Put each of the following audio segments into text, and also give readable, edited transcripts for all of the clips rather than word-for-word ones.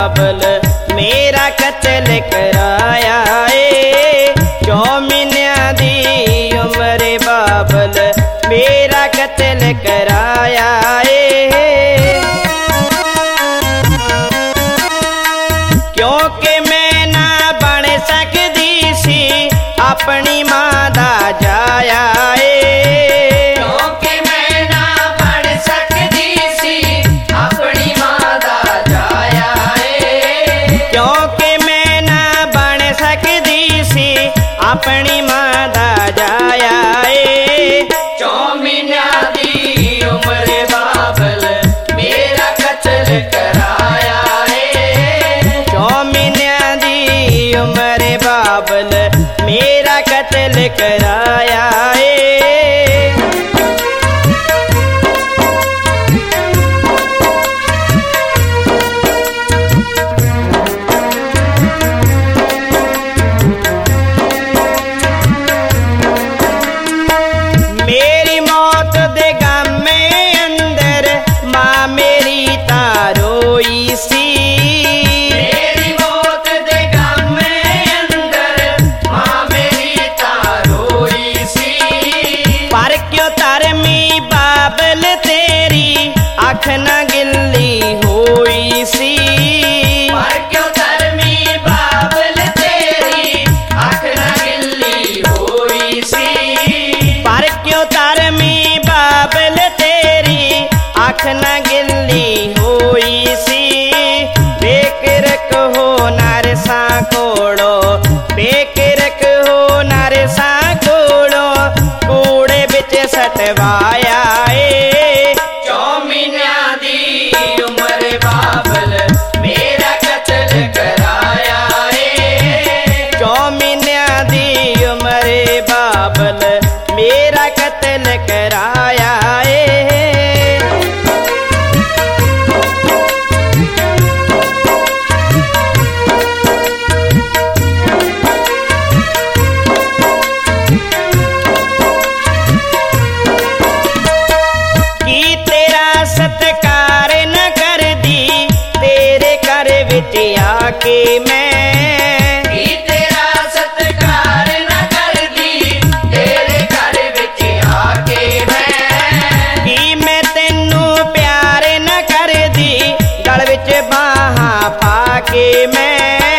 बाबल मेरा कत्ल कराया ए 4 महीनों दी उम्र बाबल मेरा कत्ल कराया ए क्योंकि मैं ना बन सकदी सी अपनी मां दा जाया ए अपनी मां दा जाया ए 4 महीनों दी उम्र बाबल मेरा कत्ल कराया ए 4 महीनों दी उम्र बाबल मेरा कत्ल कराया ए आँख ना गिल्ली होई सी पर क्यों धर्मी बाबल तेरी आँख ना गिल्ली होई सी पर क्यों धर्मी बाबल तेरी आँख ना गिल्ली होई सी बेकरक हो नरसा कोड़ो बेकरक हो नरसा कोड़ो कूड़े बिच सटवाया ए बाबल मेरा कत्ल कराया ए 4 महीनों दी उम्र बाबल मेरा कत्ल कराया ए की तेरा सत्कार न कर दी तेरे घर विच आके मैं तेरा सत्कार न कर दी तेरे घर विच आके मैं तेनू प्यार न कर दी गल विच बाहां पाके मैं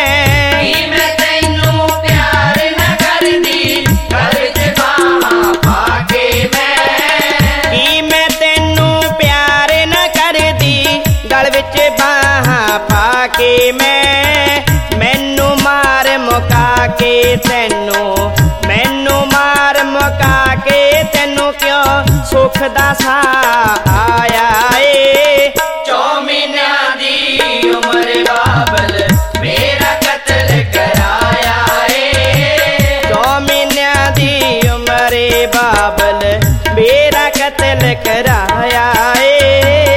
तेनू प्यार न कर दी गल विच बाहां पाके मैं तेनू प्यार न कर दी गल विच बाहां पाके मैनू मार मुका के मैनू मार मुका के तेनू क्यों सुख दा सा आया ए 4 महीनों दी उम्र बाबल मेरा कत्ल कराया ए 4 महीनों दी उम्र बाबल मेरा कत्ल कराया ए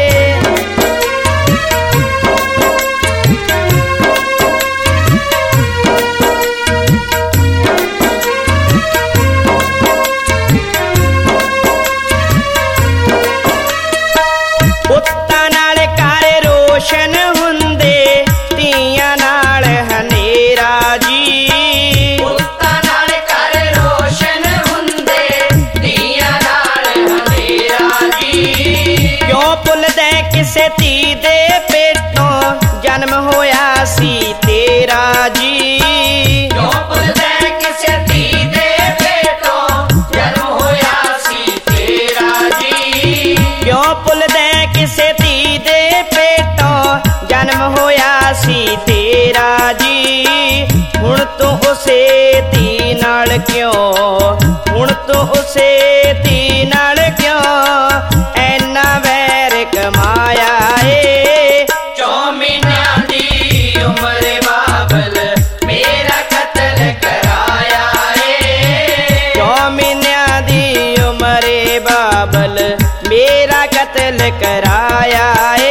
रोशन हुंदे तियां नाल हनेरा जी पुत्तां नाल कर रोशन हुंदे तियां नाल हनेरा जी क्यों भुलदे किसे धी दे पेटों जन्म होया सी तेरा जी क्यों भुलदे किसे धी दे पेटों जन्म होया सी तेरा जी क्यों भुलदे किसे धी दे पेटों जन्म होया सी तेरा जी हुण तू उसे धी नाल क्यों हुण तू उसे धी नाल क्यों ऐना वैर कमाया ए 4 महीनों दी उम्र बाबल मेरा कत्ल कराया ए 4 महीनों दी उम्र बाबल मेरा कत्ल कराया ए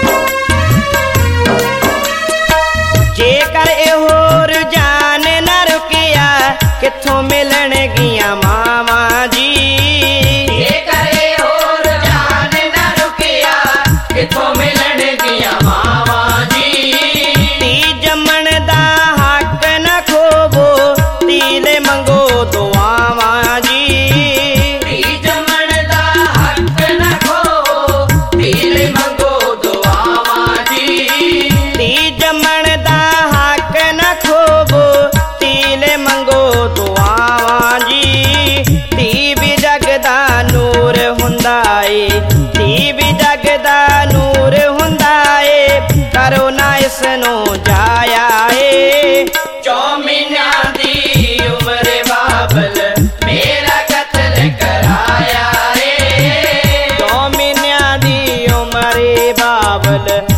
जेकर ए होर जान न किस नू जाया ए। 4 महीनों दी उम्र बाबल मेरा कत्ल कराया रे। 4 महीनों दी उम्र बाबल